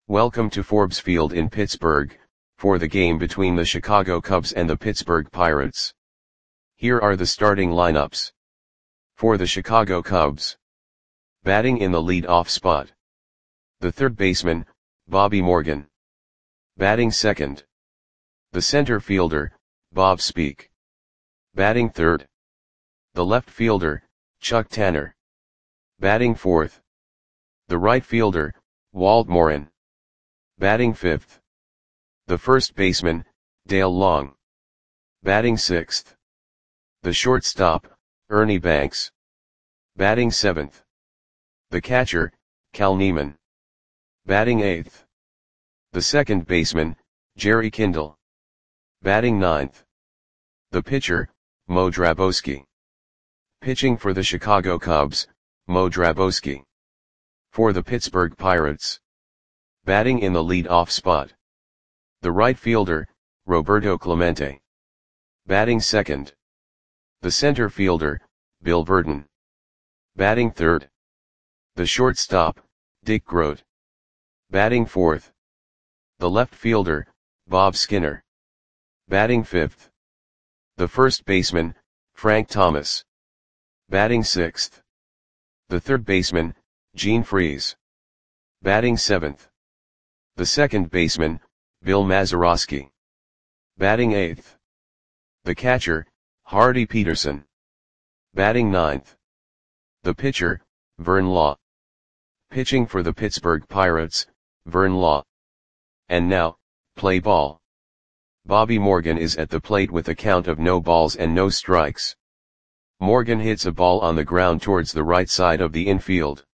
Welcome to Forbes Field in Pittsburgh, for the game between the Chicago Cubs and the Pittsburgh Pirates. Here are the starting lineups. For the Chicago Cubs. Batting in the lead-off spot. The third baseman, Bobby Morgan. Batting second. The center fielder, Bob Speak. Batting third. The left fielder, Chuck Tanner. Batting fourth. The right fielder, Walt Morin. Batting fifth. The first baseman, Dale Long. Batting sixth. The shortstop, Ernie Banks. Batting seventh. The catcher, Cal Neiman. Batting eighth. The second baseman, Jerry Kindle. Batting ninth. The pitcher, Mo Drabowski. Pitching for the Chicago Cubs, Mo Drabowski. For the Pittsburgh Pirates. Batting in the lead-off spot. The right fielder, Roberto Clemente. Batting second. The center fielder, Bill Virdon. Batting third. The shortstop, Dick Groat. Batting fourth. The left fielder, Bob Skinner. Batting fifth. The first baseman, Frank Thomas. Batting sixth. The third baseman, Gene Freese. Batting seventh. The second baseman, Bill Mazeroski. Batting eighth. The catcher, Hardy Peterson. Batting ninth. The pitcher, Vern Law. Pitching for the Pittsburgh Pirates, Vern Law. And now, play ball. Bobby Morgan is at the plate with a count of no balls and no strikes. Morgan hits a ball on the ground towards the right side of the infield.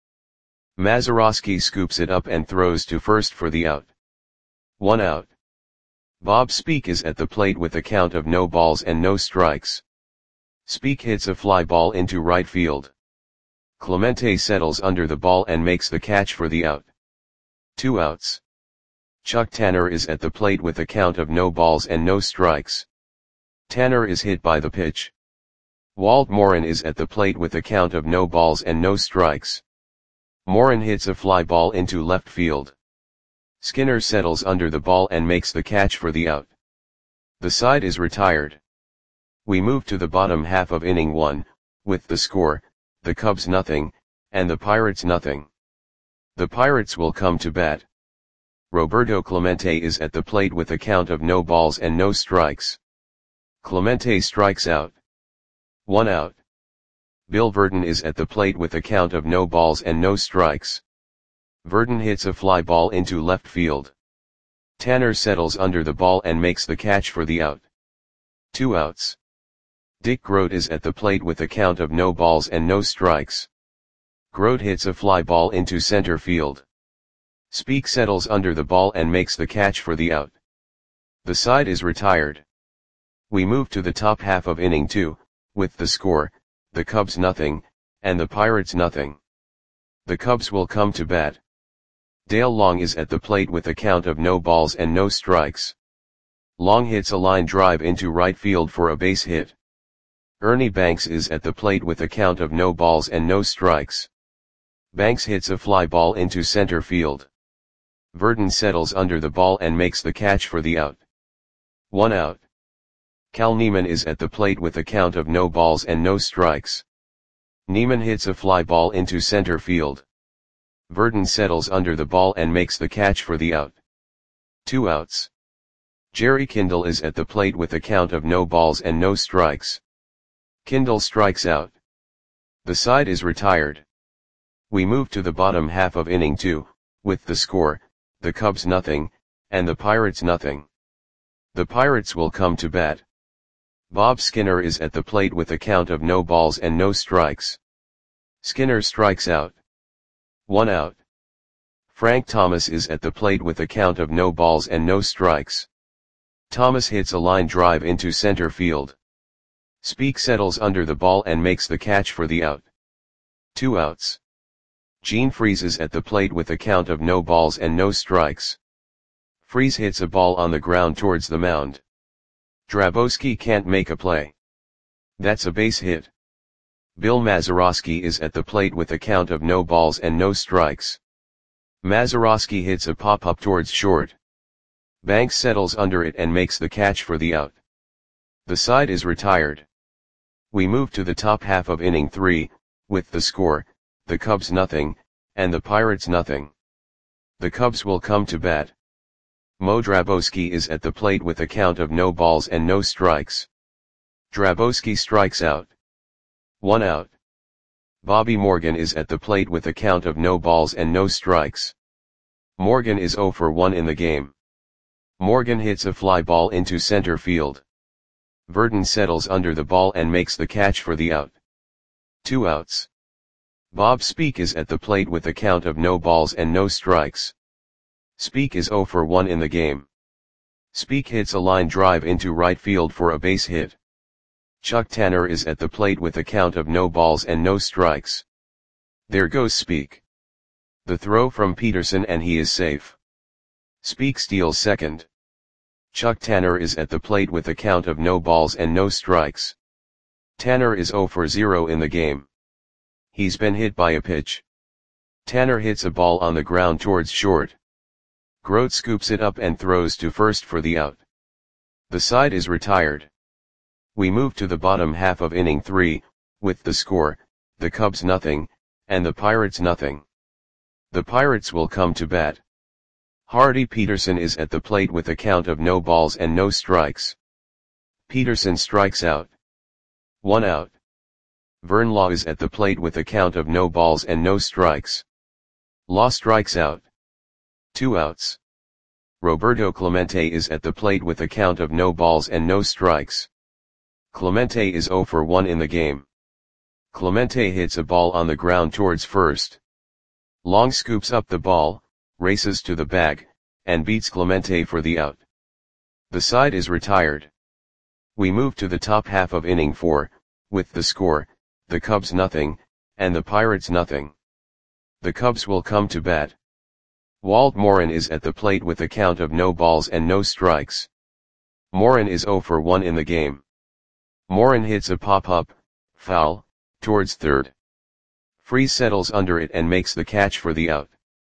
Mazeroski scoops it up and throws to first for the out. 1 out. Bob Speak is at the plate with a count of no balls and no strikes. Speak hits a fly ball into right field. Clemente settles under the ball and makes the catch for the out. 2 outs. Chuck Tanner is at the plate with a count of no balls and no strikes. Tanner is hit by the pitch. Walt Morin is at the plate with a count of no balls and no strikes. Morin hits a fly ball into left field. Skinner settles under the ball and makes the catch for the out. The side is retired. We move to the bottom half of inning 1, with the score, the Cubs nothing, and the Pirates nothing. The Pirates will come to bat. Roberto Clemente is at the plate with a count of no balls and no strikes. Clemente strikes out. 1 out. Bill Virdon is at the plate with a count of no balls and no strikes. Virdon hits a fly ball into left field. Tanner settles under the ball and makes the catch for the out. 2 outs. Dick Groat is at the plate with a count of no balls and no strikes. Groat hits a fly ball into center field. Speak settles under the ball and makes the catch for the out. The side is retired. We move to the top half of inning 2, with the score, the Cubs nothing, and the Pirates nothing. The Cubs will come to bat. Dale Long is at the plate with a count of no balls and no strikes. Long hits a line drive into right field for a base hit. Ernie Banks is at the plate with a count of no balls and no strikes. Banks hits a fly ball into center field. Virdon settles under the ball and makes the catch for the out. 1 out. Cal Neiman is at the plate with a count of no balls and no strikes. Neiman hits a fly ball into center field. Virdon settles under the ball and makes the catch for the out. 2 outs. Jerry Kindle is at the plate with a count of no balls and no strikes. Kindle strikes out. The side is retired. We move to the bottom half of inning 2, with the score, the Cubs nothing, and the Pirates nothing. The Pirates will come to bat. Bob Skinner is at the plate with a count of no balls and no strikes. Skinner strikes out. 1 out. Frank Thomas is at the plate with a count of no balls and no strikes. Thomas hits a line drive into center field. Speak settles under the ball and makes the catch for the out. 2 outs. Gene Freese is at the plate with a count of no balls and no strikes. Freese hits a ball on the ground towards the mound. Drabowski can't make a play. That's a base hit. Bill Mazeroski is at the plate with a count of no balls and no strikes. Mazeroski hits a pop-up towards short. Banks settles under it and makes the catch for the out. The side is retired. We move to the top half of inning 3, with the score, the Cubs nothing, and the Pirates nothing. The Cubs will come to bat. Mo Drabowski is at the plate with a count of no balls and no strikes. Drabowski strikes out. 1 out. Bobby Morgan is at the plate with a count of no balls and no strikes. Morgan is 0 for 1 in the game. Morgan hits a fly ball into center field. Verdon settles under the ball and makes the catch for the out. 2 outs. Bob Speak is at the plate with a count of no balls and no strikes. Speak is 0 for 1 in the game. Speak hits a line drive into right field for a base hit. Chuck Tanner is at the plate with a count of no balls and no strikes. There goes Speak. The throw from Peterson and he is safe. Speak steals second. Chuck Tanner is at the plate with a count of no balls and no strikes. Tanner is 0 for 0 in the game. He's been hit by a pitch. Tanner hits a ball on the ground towards short. Grote scoops it up and throws to first for the out. The side is retired. We move to the bottom half of inning 3, with the score, the Cubs nothing, and the Pirates nothing. The Pirates will come to bat. Hardy Peterson is at the plate with a count of no balls and no strikes. Peterson strikes out. 1 out. Vern Law is at the plate with a count of no balls and no strikes. Law strikes out. 2 outs. Roberto Clemente is at the plate with a count of no balls and no strikes. Clemente is 0 for 1 in the game. Clemente hits a ball on the ground towards first. Long scoops up the ball, races to the bag, and beats Clemente for the out. The side is retired. We move to the top half of inning 4, with the score, the Cubs nothing, and the Pirates nothing. The Cubs will come to bat. Walt Morin is at the plate with a count of no balls and no strikes. Morin is 0 for 1 in the game. Morin hits a pop-up, foul, towards third. Freese settles under it and makes the catch for the out.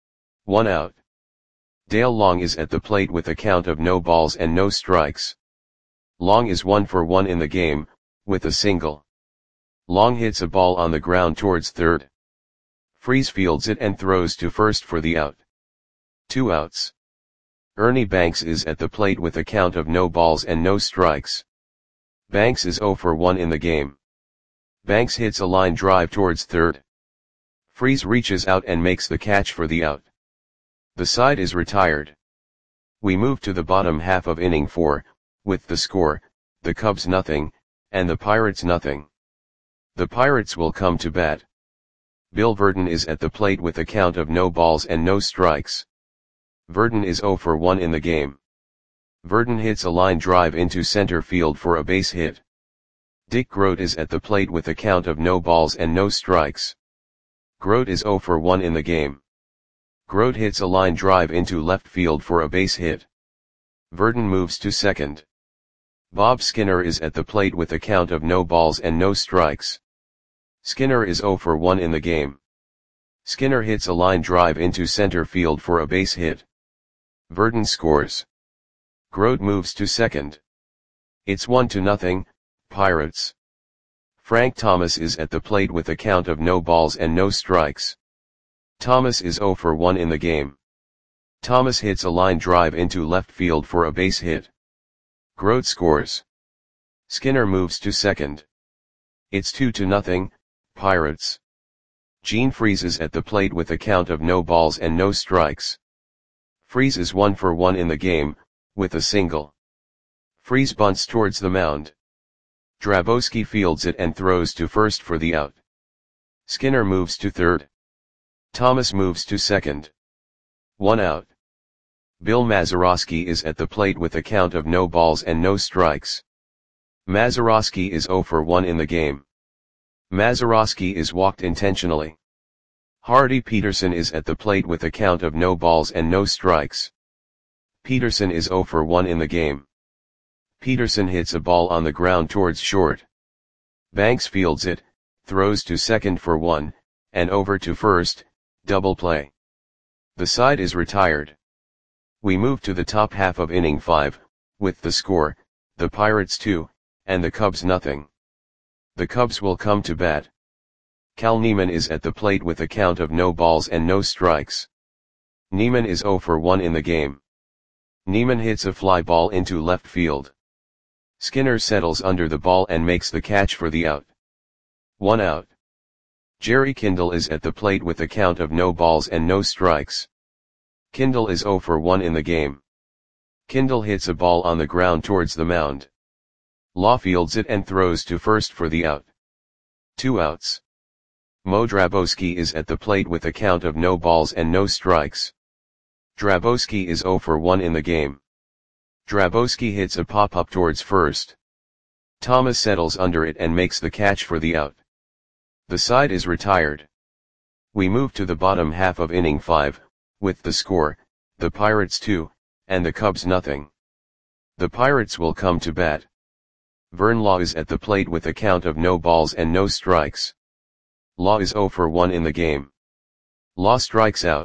1 out. Dale Long is at the plate with a count of no balls and no strikes. Long is 1 for 1 in the game, with a single. Long hits a ball on the ground towards third. Freese fields it and throws to first for the out. 2 outs. Ernie Banks is at the plate with a count of no balls and no strikes. Banks is 0 for 1 in the game. Banks hits a line drive towards third. Freese reaches out and makes the catch for the out. The side is retired. We move to the bottom half of inning 4, with the score, the Cubs nothing, and the Pirates nothing. The Pirates will come to bat. Bill Verdon is at the plate with a count of no balls and no strikes. Verdon is 0 for 1 in the game. Verdon hits a line drive into center field for a base hit. Dick Grote is at the plate with a count of no balls and no strikes. Grote is 0 for 1 in the game. Grote hits a line drive into left field for a base hit. Verdon moves to second. Bob Skinner is at the plate with a count of no balls and no strikes. Skinner is 0 for 1 in the game. Skinner hits a line drive into center field for a base hit. Verdon scores. Grote moves to second. It's 1-0, Pirates. Frank Thomas is at the plate with a count of no balls and no strikes. Thomas is 0 for 1 in the game. Thomas hits a line drive into left field for a base hit. Grote scores. Skinner moves to second. It's 2-0, Pirates. Gene Freese is at the plate with a count of no balls and no strikes. Freese is 1 for 1 in the game, with a single. Freese bunts towards the mound. Drabowski fields it and throws to first for the out. Skinner moves to third. Thomas moves to second. 1 out. Bill Mazeroski is at the plate with a count of no balls and no strikes. Mazeroski is 0 for 1 in the game. Mazeroski is walked intentionally. Hardy Peterson is at the plate with a count of no balls and no strikes. Peterson is 0 for 1 in the game. Peterson hits a ball on the ground towards short. Banks fields it, throws to second for 1, and over to first, double play. The side is retired. We move to the top half of inning 5, with the score, the Pirates 2, and the Cubs nothing. The Cubs will come to bat. Cal Neiman is at the plate with a count of no balls and no strikes. Neiman is 0 for 1 in the game. Neiman hits a fly ball into left field. Skinner settles under the ball and makes the catch for the out. 1 out. Jerry Kindle is at the plate with a count of no balls and no strikes. Kindle is 0 for 1 in the game. Kindle hits a ball on the ground towards the mound. Law fields it and throws to first for the out. 2 outs. Mo Drabowski is at the plate with a count of no balls and no strikes. Drabowski is 0 for 1 in the game. Drabowski hits a pop-up towards first. Thomas settles under it and makes the catch for the out. The side is retired. We move to the bottom half of inning 5, with the score, the Pirates 2, and the Cubs nothing. The Pirates will come to bat. Vern Law is at the plate with a count of no balls and no strikes. Law is 0 for 1 in the game. Law strikes out.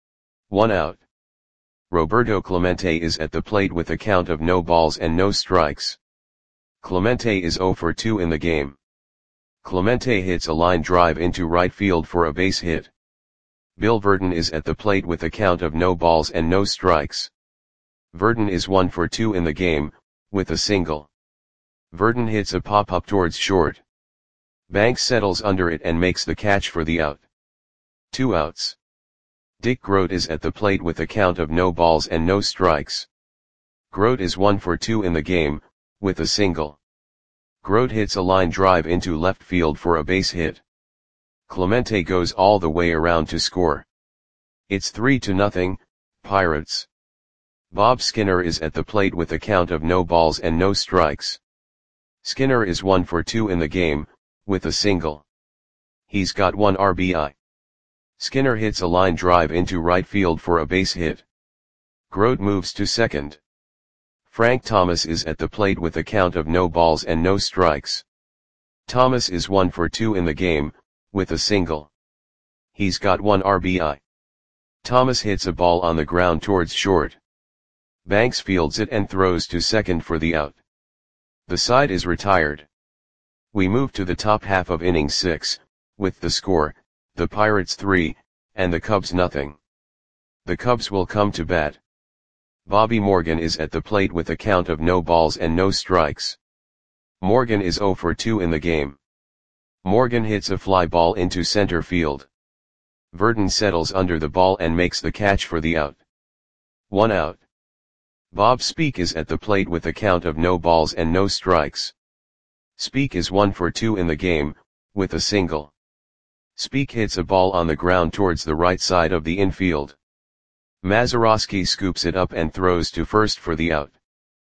1 out. Roberto Clemente is at the plate with a count of no balls and no strikes. Clemente is 0 for 2 in the game. Clemente hits a line drive into right field for a base hit. Bill Verdon is at the plate with a count of no balls and no strikes. Verdon is 1 for 2 in the game, with a single. Verdon hits a pop-up towards short. Banks settles under it and makes the catch for the out. 2 outs. Dick Groat is at the plate with a count of no balls and no strikes. Groat is 1 for 2 in the game, with a single. Groat hits a line drive into left field for a base hit. Clemente goes all the way around to score. It's 3-0, Pirates. Bob Skinner is at the plate with a count of no balls and no strikes. Skinner is 1 for 2 in the game, with a single. He's got 1 RBI. Skinner hits a line drive into right field for a base hit. Groat moves to second. Frank Thomas is at the plate with a count of no balls and no strikes. Thomas is 1 for 2 in the game, with a single. He's got 1 RBI. Thomas hits a ball on the ground towards short. Banks fields it and throws to second for the out. The side is retired. We move to the top half of inning 6, with the score, the Pirates 3, and the Cubs nothing. The Cubs will come to bat. Bobby Morgan is at the plate with a count of no balls and no strikes. Morgan is 0 for 2 in the game. Morgan hits a fly ball into center field. Verdon settles under the ball and makes the catch for the out. 1 out. Bob Speak is at the plate with a count of no balls and no strikes. Speak is 1 for 2 in the game, with a single. Speak hits a ball on the ground towards the right side of the infield. Mazeroski scoops it up and throws to first for the out.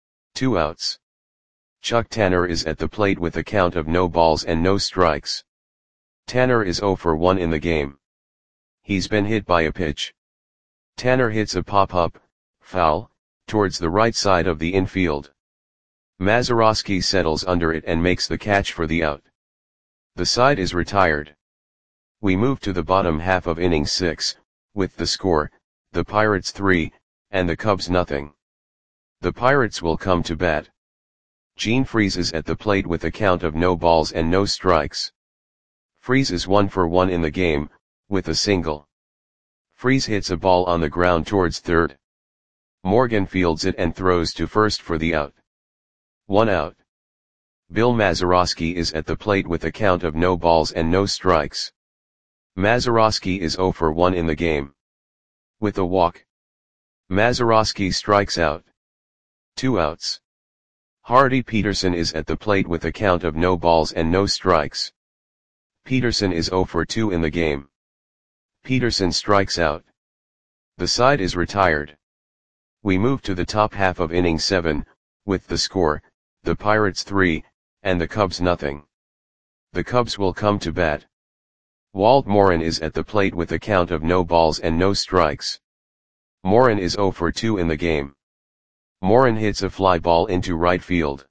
2 outs. Chuck Tanner is at the plate with a count of no balls and no strikes. Tanner is 0 for 1 in the game. He's been hit by a pitch. Tanner hits a pop-up, foul, towards the right side of the infield. Mazeroski settles under it and makes the catch for the out. The side is retired. We move to the bottom half of inning 6, with the score, the Pirates 3, and the Cubs nothing. The Pirates will come to bat. Gene Freese is at the plate with a count of no balls and no strikes. Freese is 1 for 1 in the game, with a single. Freese hits a ball on the ground towards third. Morgan fields it and throws to first for the out. 1 out. Bill Mazeroski is at the plate with a count of no balls and no strikes. Mazeroski is 0 for 1 in the game. With a walk. Mazeroski strikes out. 2 outs. Hardy Peterson is at the plate with a count of no balls and no strikes. Peterson is 0 for 2 in the game. Peterson strikes out. The side is retired. We move to the top half of inning 7, with the score, the Pirates 3, and the Cubs nothing. The Cubs will come to bat. Walt Morin is at the plate with a count of no balls and no strikes. Morin is 0 for 2 in the game. Morin hits a fly ball into right field.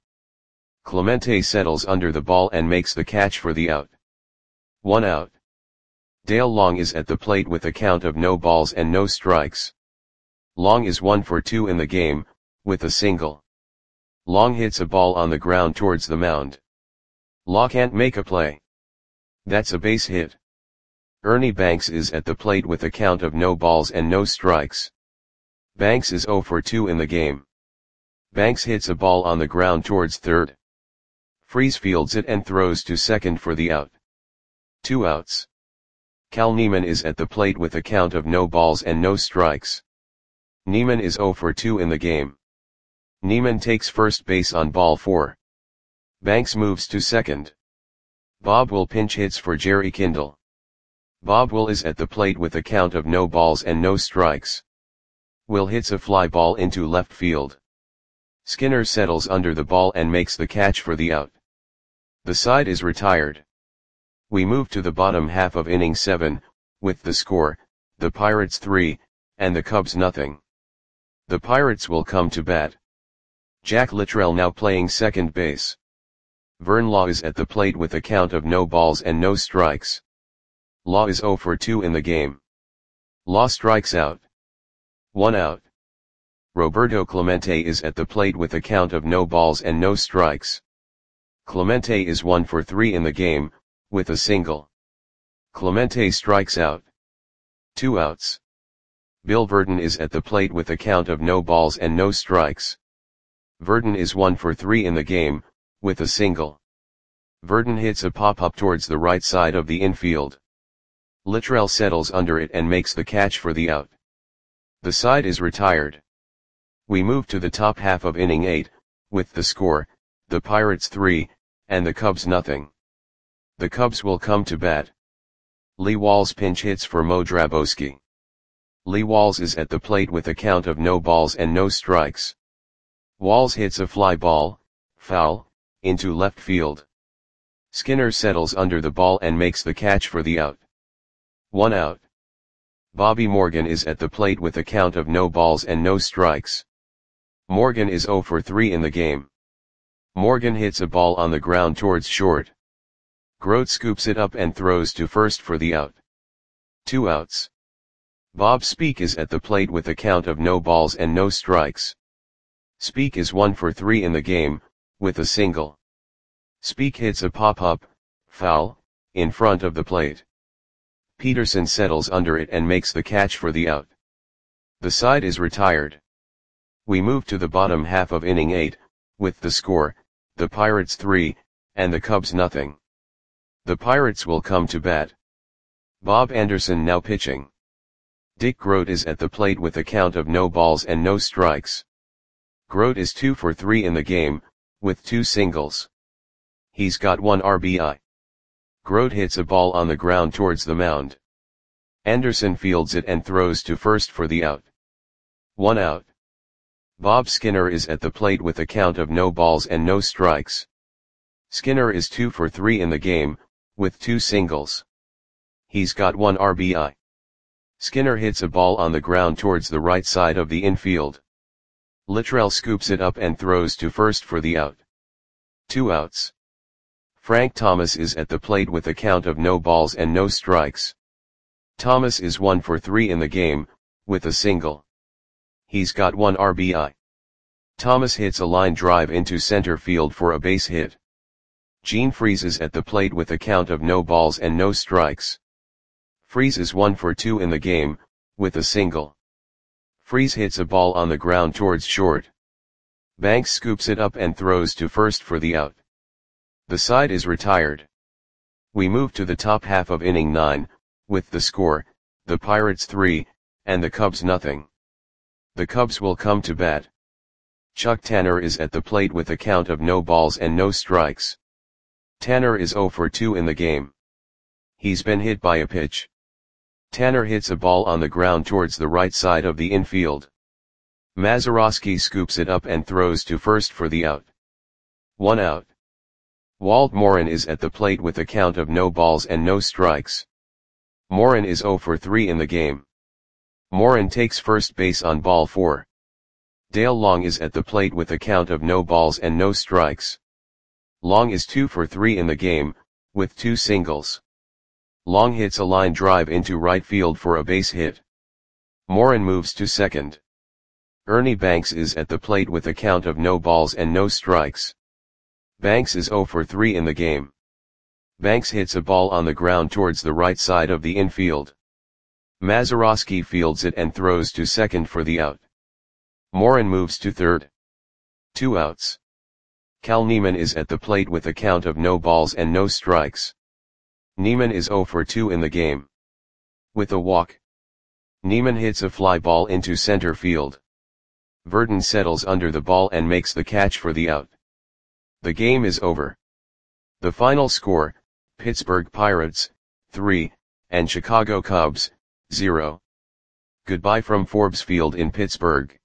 Clemente settles under the ball and makes the catch for the out. 1 out. Dale Long is at the plate with a count of no balls and no strikes. Long is 1 for 2 in the game, with a single. Long hits a ball on the ground towards the mound. Law can't make a play. That's a base hit. Ernie Banks is at the plate with a count of no balls and no strikes. Banks is 0 for 2 in the game. Banks hits a ball on the ground towards third. Freese fields it and throws to second for the out. 2 outs. Cal Neiman is at the plate with a count of no balls and no strikes. Neiman is 0 for 2 in the game. Neiman takes first base on ball 4. Banks moves to second. Bob Will pinch hits for Jerry Kindle. Bob Will is at the plate with a count of no balls and no strikes. Will hits a fly ball into left field. Skinner settles under the ball and makes the catch for the out. The side is retired. We move to the bottom half of inning 7, with the score, the Pirates 3, and the Cubs nothing. The Pirates will come to bat. Jack Littrell now playing second base. Vern Law is at the plate with a count of no balls and no strikes. Law is 0 for 2 in the game. Law strikes out. 1 out. Roberto Clemente is at the plate with a count of no balls and no strikes. Clemente is 1 for 3 in the game, with a single. Clemente strikes out. 2 outs. Bill Verdon is at the plate with a count of no balls and no strikes. Verdon is 1 for 3 in the game, with a single. Verdon hits a pop-up towards the right side of the infield. Littrell settles under it and makes the catch for the out. The side is retired. We move to the top half of inning 8, with the score, the Pirates 3, and the Cubs nothing. The Cubs will come to bat. Lee Walls pinch hits for Mo Drabowski. Lee Walls is at the plate with a count of no balls and no strikes. Walls hits a fly ball, foul, into left field. Skinner settles under the ball and makes the catch for the out. 1 out. Bobby Morgan is at the plate with a count of no balls and no strikes. Morgan is 0 for 3 in the game. Morgan hits a ball on the ground towards short. Grote scoops it up and throws to first for the out. 2 outs. Bob Speak is at the plate with a count of no balls and no strikes. Speak is 1 for 3 in the game, with a single. Speak hits a pop-up, foul, in front of the plate. Peterson settles under it and makes the catch for the out. The side is retired. We move to the bottom half of inning 8, with the score, the Pirates 3, and the Cubs nothing. The Pirates will come to bat. Bob Anderson now pitching. Dick Grote is at the plate with a count of no balls and no strikes. Grote is 2 for 3 in the game, with 2 singles. He's got 1 RBI. Grote hits a ball on the ground towards the mound. Anderson fields it and throws to first for the out. 1 out. Bob Skinner is at the plate with a count of no balls and no strikes. Skinner is 2 for 3 in the game, with 2 singles. He's got 1 RBI. Skinner hits a ball on the ground towards the right side of the infield. Littrell scoops it up and throws to first for the out. 2 outs. Frank Thomas is at the plate with a count of no balls and no strikes. Thomas is 1 for 3 in the game, with a single. He's got 1 RBI. Thomas hits a line drive into center field for a base hit. Gene Freese is at the plate with a count of no balls and no strikes. Freese is 1 for 2 in the game, with a single. Freese hits a ball on the ground towards short. Banks scoops it up and throws to first for the out. The side is retired. We move to the top half of inning 9, with the score, the Pirates 3, and the Cubs nothing. The Cubs will come to bat. Chuck Tanner is at the plate with a count of no balls and no strikes. Tanner is 0 for 2 in the game. He's been hit by a pitch. Tanner hits a ball on the ground towards the right side of the infield. Mazeroski scoops it up and throws to first for the out. 1 out. Walt Morin is at the plate with a count of no balls and no strikes. Morin is 0 for 3 in the game. Morin takes first base on ball 4. Dale Long is at the plate with a count of no balls and no strikes. Long is 2 for 3 in the game, with 2 singles. Long hits a line drive into right field for a base hit. Morin moves to second. Ernie Banks is at the plate with a count of no balls and no strikes. Banks is 0 for 3 in the game. Banks hits a ball on the ground towards the right side of the infield. Mazeroski fields it and throws to second for the out. Morin moves to third. 2 outs. Cal Neiman is at the plate with a count of no balls and no strikes. Neiman is 0 for 2 in the game. With a walk, Neiman hits a fly ball into center field. Verdon settles under the ball and makes the catch for the out. The game is over. The final score, Pittsburgh Pirates, 3, and Chicago Cubs, 0. Goodbye from Forbes Field in Pittsburgh.